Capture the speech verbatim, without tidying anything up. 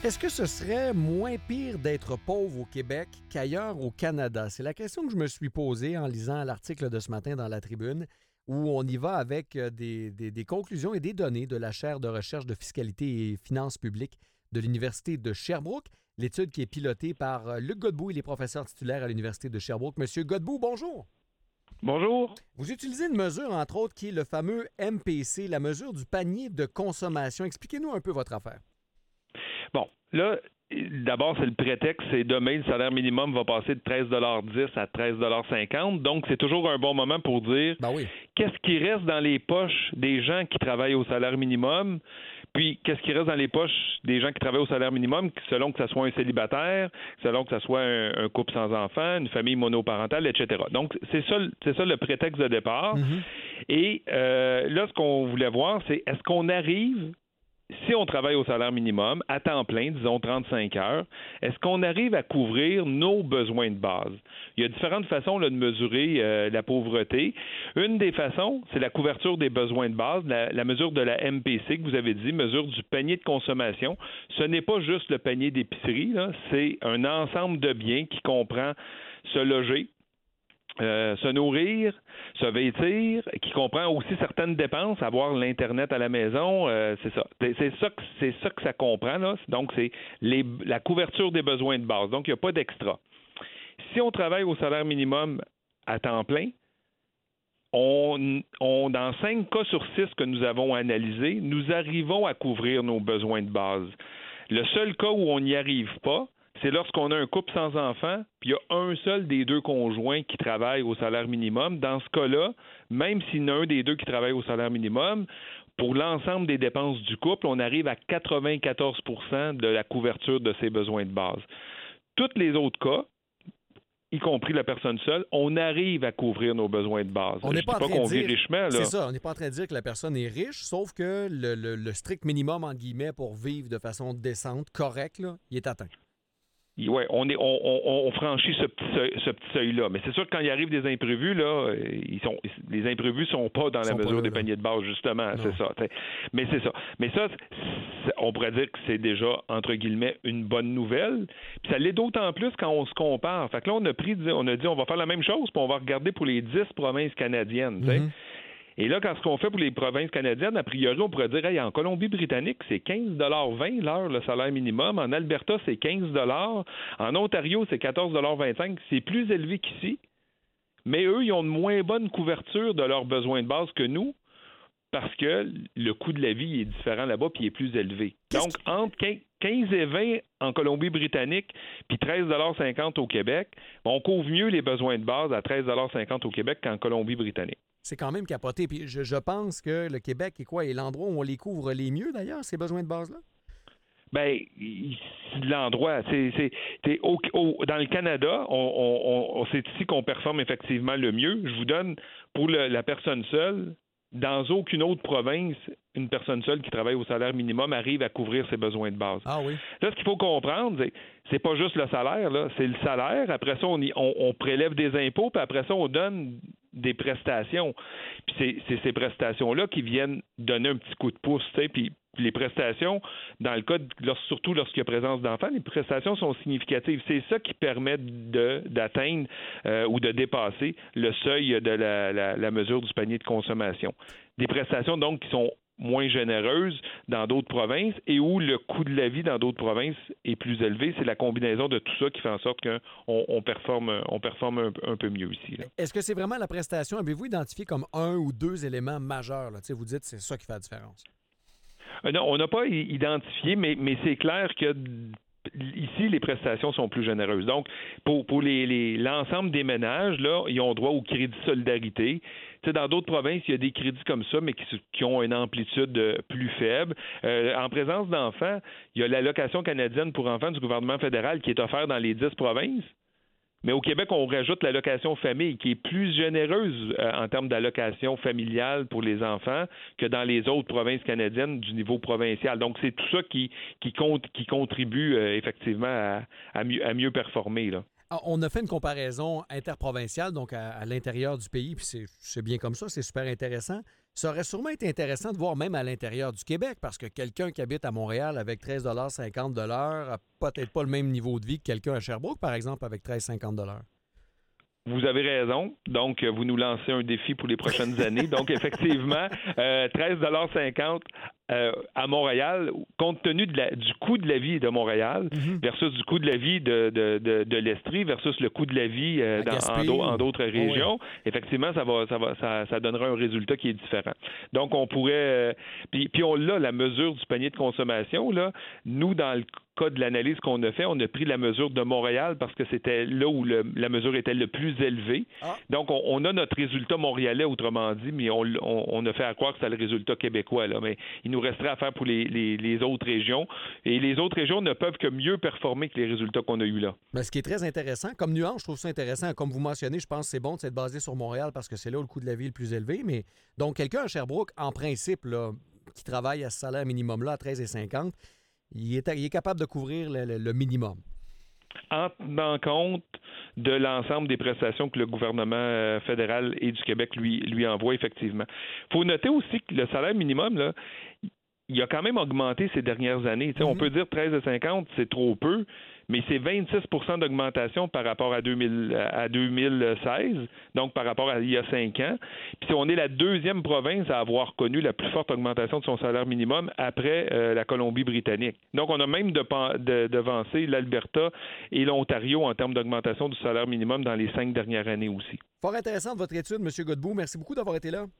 Est-ce que ce serait moins pire d'être pauvre au Québec qu'ailleurs au Canada? C'est la question que je me suis posée en lisant l'article de ce matin dans la Tribune, où on y va avec des, des, des conclusions et des données de la chaire de recherche de fiscalité et finances publiques de l'Université de Sherbrooke. L'étude qui est pilotée par Luc Godbout, il est professeur titulaire à l'Université de Sherbrooke. Monsieur Godbout, bonjour. Bonjour. Vous utilisez une mesure, entre autres, qui est le fameux M P C, la mesure du panier de consommation. Expliquez-nous un peu votre affaire. Bon, là, d'abord, c'est le prétexte, c'est demain, le salaire minimum va passer de treize dollars dix à treize dollars cinquante. Donc, c'est toujours un bon moment pour dire ben oui. Qu'est-ce qui reste dans les poches des gens qui travaillent au salaire minimum, puis qu'est-ce qui reste dans les poches des gens qui travaillent au salaire minimum, selon que ce soit un célibataire, selon que ce soit un, un couple sans enfants, une famille monoparentale, et cetera. Donc, c'est ça, c'est ça le prétexte de départ. Mm-hmm. Et euh, là, ce qu'on voulait voir, c'est est-ce qu'on arrive... Si on travaille au salaire minimum, à temps plein, disons trente-cinq heures, est-ce qu'on arrive à couvrir nos besoins de base? Il y a différentes façons là, de mesurer euh, la pauvreté. Une des façons, c'est la couverture des besoins de base, la, la mesure de la M P C que vous avez dit, mesure du panier de consommation. Ce n'est pas juste le panier d'épicerie, là, c'est un ensemble de biens qui comprend se loger, Euh, se nourrir, se vêtir, qui comprend aussi certaines dépenses, avoir l'Internet à la maison, euh, c'est ça. C'est, c'est ça que c'est ça que ça comprend, là. Donc, c'est les, la couverture des besoins de base. Donc, il n'y a pas d'extra. Si on travaille au salaire minimum à temps plein, on, on dans cinq cas sur six que nous avons analysés, nous arrivons à couvrir nos besoins de base. Le seul cas où on n'y arrive pas, c'est lorsqu'on a un couple sans enfants, puis il y a un seul des deux conjoints qui travaille au salaire minimum. Dans ce cas-là, même s'il y en a un des deux qui travaille au salaire minimum, pour l'ensemble des dépenses du couple, on arrive à quatre-vingt-quatorze pour cent de la couverture de ses besoins de base. Tous les autres cas, y compris la personne seule, on arrive à couvrir nos besoins de base. On n'est pas, pas en train qu'on de dire, vit richement, là. C'est ça, on n'est pas en train de dire que la personne est riche, sauf que le, le, le strict minimum, entre guillemets, pour vivre de façon décente, correcte, là, il est atteint. Oui, on est on, on, on franchit ce petit seuil, ce petit seuil-là. Mais c'est sûr que quand il arrive des imprévus, là, ils sont les imprévus sont pas dans la mesure des paniers de base, justement. Non. C'est ça. T'sais. Mais c'est ça. Mais ça, on pourrait dire que c'est déjà, entre guillemets, une bonne nouvelle. Puis ça l'est d'autant plus quand on se compare. Fait que là, on a pris, on a dit on va faire la même chose, puis on va regarder pour les dix provinces canadiennes. Mm-hmm. Et là, quand ce qu'on fait pour les provinces canadiennes, a priori, on pourrait dire, hey, en Colombie-Britannique, c'est quinze dollars vingt l'heure, le salaire minimum. En Alberta, c'est quinze dollars. En Ontario, c'est quatorze dollars vingt-cinq. C'est plus élevé qu'ici. Mais eux, ils ont une moins bonne couverture de leurs besoins de base que nous, parce que le coût de la vie est différent là-bas puis il est plus élevé. Donc, entre quinze et vingt en Colombie-Britannique puis treize dollars cinquante au Québec, on couvre mieux les besoins de base à treize dollars cinquante au Québec qu'en Colombie-Britannique. C'est quand même capoté. Puis je, je pense que le Québec est quoi? Est l'endroit où on les couvre les mieux, d'ailleurs, ces besoins de base-là? Bien, l'endroit, c'est, c'est, c'est au, au, dans le Canada, on, on, on, c'est ici qu'on performe effectivement le mieux. Je vous donne, pour le, la personne seule, dans aucune autre province, une personne seule qui travaille au salaire minimum arrive à couvrir ses besoins de base. Ah oui. Là, ce qu'il faut comprendre, c'est, c'est pas juste le salaire, là, c'est le salaire. Après ça, on, y, on, on prélève des impôts, puis après ça, on donne des prestations. Puis c'est, c'est ces prestations-là qui viennent donner un petit coup de pouce, tu sais, puis les prestations, dans le cas, de, surtout lorsqu'il y a présence d'enfants, les prestations sont significatives. C'est ça qui permet de, d'atteindre euh, ou de dépasser le seuil de la, la, la mesure du panier de consommation. Des prestations, donc, qui sont moins généreuses dans d'autres provinces et où le coût de la vie dans d'autres provinces est plus élevé. C'est la combinaison de tout ça qui fait en sorte qu'on on performe, on performe un, un peu mieux ici. Là. Est-ce que c'est vraiment la prestation? Avez-vous identifié comme un ou deux éléments majeurs? Là? Vous dites que c'est ça qui fait la différence. Euh, non, on n'a pas identifié, mais, mais c'est clair que ici, les prestations sont plus généreuses. Donc, pour, pour les, les, l'ensemble des ménages, là, ils ont droit au crédit solidarité. Tu sais, dans d'autres provinces, il y a des crédits comme ça, mais qui, qui ont une amplitude plus faible. Euh, en présence d'enfants, il y a l'allocation canadienne pour enfants du gouvernement fédéral qui est offerte dans les dix provinces. Mais au Québec, on rajoute l'allocation famille qui est plus généreuse euh, en termes d'allocation familiale pour les enfants que dans les autres provinces canadiennes du niveau provincial. Donc, c'est tout ça qui, qui, compte, qui contribue euh, effectivement à, à, mieux, à mieux performer, là. On a fait une comparaison interprovinciale, donc à, à l'intérieur du pays, puis c'est, c'est bien comme ça, c'est super intéressant. Ça aurait sûrement été intéressant de voir même à l'intérieur du Québec, parce que quelqu'un qui habite à Montréal avec treize cinquante de l'heure n'a peut-être pas le même niveau de vie que quelqu'un à Sherbrooke, par exemple, avec treize cinquante de l'heure. Vous avez raison. Donc, vous nous lancez un défi pour les prochaines années. Donc, effectivement, euh, treize cinquante euh, à Montréal, compte tenu de la, du coût de la vie de Montréal mm-hmm. versus du coût de la vie de, de, de, de l'Estrie versus le coût de la vie euh, dans, en, en d'autres régions, oh oui. effectivement, ça va, ça va, ça, ça donnera un résultat qui est différent. Donc, on pourrait... Euh, puis, puis on l'a, la mesure du panier de consommation, là. Nous, dans le cas de l'analyse qu'on a fait, on a pris la mesure de Montréal parce que c'était là où le, la mesure était le plus élevée. Ah. Donc, on, on a notre résultat montréalais, autrement dit, mais on, on, on a fait à croire que c'était le résultat québécois. Là. Mais il nous resterait à faire pour les, les, les autres régions. Et les autres régions ne peuvent que mieux performer que les résultats qu'on a eus là. Mais ce qui est très intéressant, comme nuance, je trouve ça intéressant. Comme vous mentionnez, je pense que c'est bon de s'être basé sur Montréal parce que c'est là où le coût de la vie est le plus élevé. Mais donc, quelqu'un à Sherbrooke, en principe, là, qui travaille à ce salaire minimum-là, à treize cinquante, Il est, il est capable de couvrir le, le, le minimum. En tenant compte de l'ensemble des prestations que le gouvernement fédéral et du Québec lui, lui envoie, effectivement. Il faut noter aussi que le salaire minimum, là, il a quand même augmenté ces dernières années. Mm-hmm. On peut dire treize cinquante, c'est trop peu, mais c'est vingt-six pour cent d'augmentation par rapport à, deux mille, à deux mille seize, donc par rapport à il y a cinq ans. Puis on est la deuxième province à avoir connu la plus forte augmentation de son salaire minimum après euh, la Colombie-Britannique. Donc on a même de, de, devancé l'Alberta et l'Ontario en termes d'augmentation du salaire minimum dans les cinq dernières années aussi. Fort intéressant de votre étude, M. Godbout. Merci beaucoup d'avoir été là.